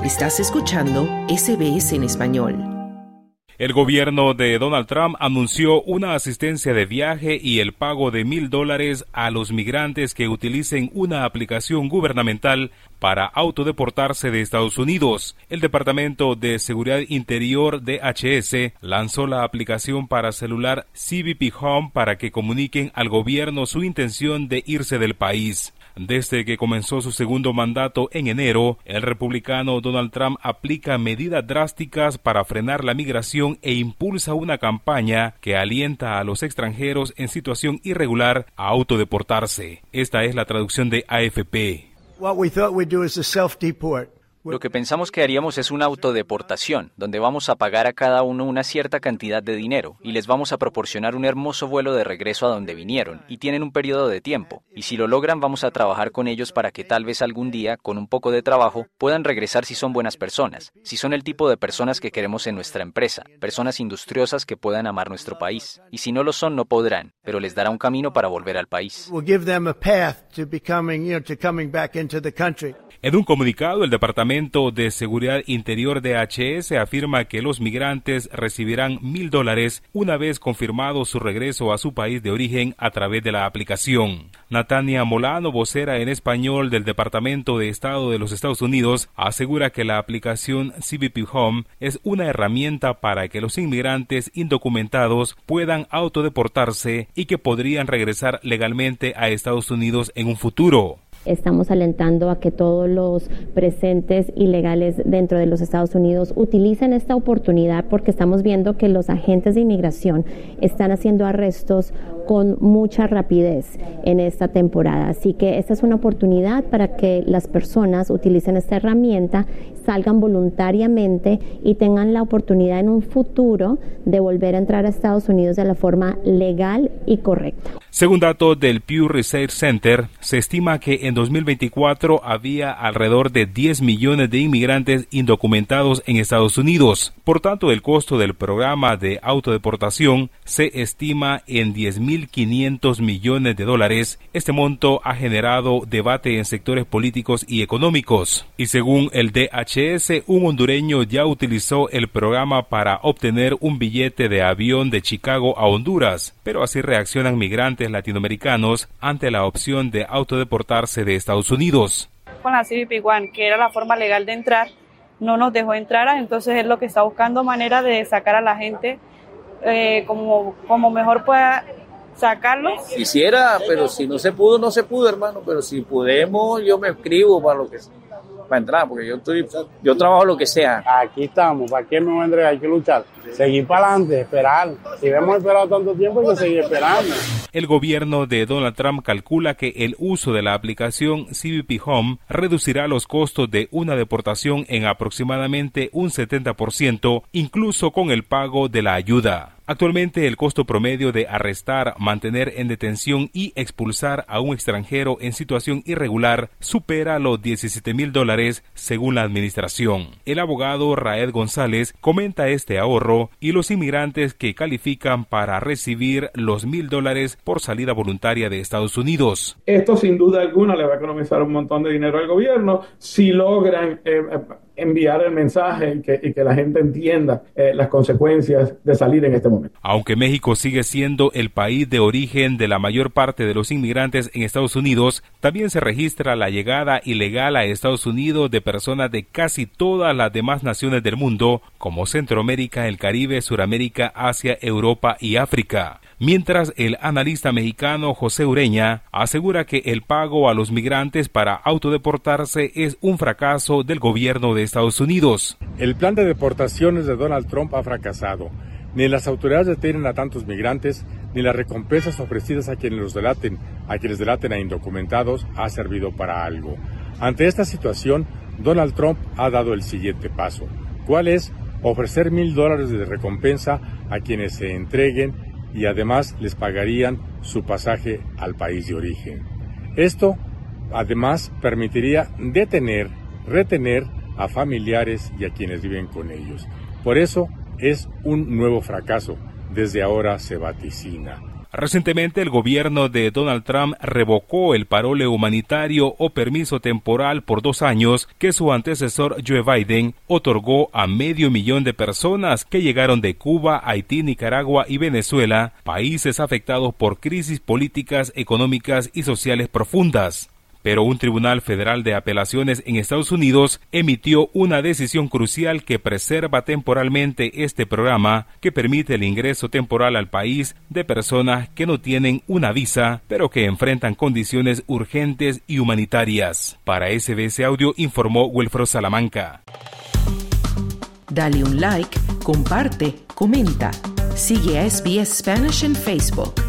Estás escuchando SBS en español. El gobierno de Donald Trump anunció una asistencia de viaje y el pago de $1,000 a los migrantes que utilicen una aplicación gubernamental para autodeportarse de Estados Unidos. El Departamento de Seguridad Interior DHS lanzó la aplicación para celular CBP Home para que comuniquen al gobierno su intención de irse del país. Desde que comenzó su segundo mandato en enero, el republicano Donald Trump aplica medidas drásticas para frenar la migración e impulsa una campaña que alienta a los extranjeros en situación irregular a autodeportarse. Esta es la traducción de AFP. Lo que pensamos que haríamos es una autodeportación, donde vamos a pagar a cada uno una cierta cantidad de dinero y les vamos a proporcionar un hermoso vuelo de regreso a donde vinieron y tienen un periodo de tiempo. Y si lo logran, vamos a trabajar con ellos para que tal vez algún día, con un poco de trabajo, puedan regresar si son buenas personas, si son el tipo de personas que queremos en nuestra empresa, personas industriosas que puedan amar nuestro país. Y si no lo son, no podrán, pero les dará un camino para volver al país. En un comunicado, el Departamento de Seguridad Interior DHS afirma que los migrantes recibirán $1,000 una vez confirmado su regreso a su país de origen a través de la aplicación. Natania Molano, vocera en español del Departamento de Estado de los Estados Unidos, asegura que la aplicación CBP Home es una herramienta para que los inmigrantes indocumentados puedan autodeportarse y que podrían regresar legalmente a Estados Unidos en un futuro. Estamos alentando a que todos los presentes ilegales dentro de los Estados Unidos utilicen esta oportunidad porque estamos viendo que los agentes de inmigración están haciendo arrestos con mucha rapidez en esta temporada. Así que esta es una oportunidad para que las personas utilicen esta herramienta, salgan voluntariamente y tengan la oportunidad en un futuro de volver a entrar a Estados Unidos de la forma legal y correcta. Según datos del Pew Research Center, se estima que en 2024 había alrededor de 10 millones de inmigrantes indocumentados en Estados Unidos. Por tanto, el costo del programa de autodeportación se estima en $10,500 millones. Este monto ha generado debate en sectores políticos y económicos. Y según el DHS, un hondureño ya utilizó el programa para obtener un billete de avión de Chicago a Honduras, pero así reaccionan migrantes latinoamericanos ante la opción de autodeportarse de Estados Unidos. Con la CBP One, que era la forma legal de entrar, no nos dejó entrar, entonces es lo que está buscando manera de sacar a la gente como mejor pueda sacarlos. Quisiera, pero si no se pudo, no se pudo, hermano, pero si podemos, yo me escribo para lo que sea. Para entrar, porque yo trabajo lo que sea. Aquí estamos, ¿para qué me vendré? Hay que luchar, seguir para adelante, esperar. Si hemos esperado tanto tiempo, hay que seguir esperando. El gobierno de Donald Trump calcula que el uso de la aplicación CBP Home reducirá los costos de una deportación en aproximadamente un 70%, incluso con el pago de la ayuda. Actualmente, el costo promedio de arrestar, mantener en detención y expulsar a un extranjero en situación irregular supera los $17,000 según la administración. El abogado Raed González comenta este ahorro y los inmigrantes que califican para recibir los $1,000 por salida voluntaria de Estados Unidos. Esto sin duda alguna le va a economizar un montón de dinero al gobierno si logran enviar el mensaje y que la gente entienda las consecuencias de salir en este momento. Aunque México sigue siendo el país de origen de la mayor parte de los inmigrantes en Estados Unidos, también se registra la llegada ilegal a Estados Unidos de personas de casi todas las demás naciones del mundo, como Centroamérica, el Caribe, Suramérica, Asia, Europa y África. Mientras el analista mexicano José Ureña asegura que el pago a los migrantes para autodeportarse es un fracaso del gobierno de Estados Unidos. El plan de deportaciones de Donald Trump ha fracasado. Ni las autoridades detienen a tantos migrantes, ni las recompensas ofrecidas a quienes delaten a indocumentados ha servido para algo. Ante esta situación, Donald Trump ha dado el siguiente paso. ¿Cuál es? Ofrecer $1,000 de recompensa a quienes se entreguen y además les pagarían su pasaje al país de origen. Esto, además, permitiría retener a familiares y a quienes viven con ellos. Por eso, es un nuevo fracaso. Desde ahora se vaticina. Recientemente, el gobierno de Donald Trump revocó el parole humanitario o permiso temporal por 2 años que su antecesor Joe Biden otorgó a 500,000 de personas que llegaron de Cuba, Haití, Nicaragua y Venezuela, países afectados por crisis políticas, económicas y sociales profundas. Pero un tribunal federal de apelaciones en Estados Unidos emitió una decisión crucial que preserva temporalmente este programa que permite el ingreso temporal al país de personas que no tienen una visa, pero que enfrentan condiciones urgentes y humanitarias. Para SBS Audio informó Wilfredo Salamanca. Dale un like, comparte, comenta. Sigue a SBS Spanish en Facebook.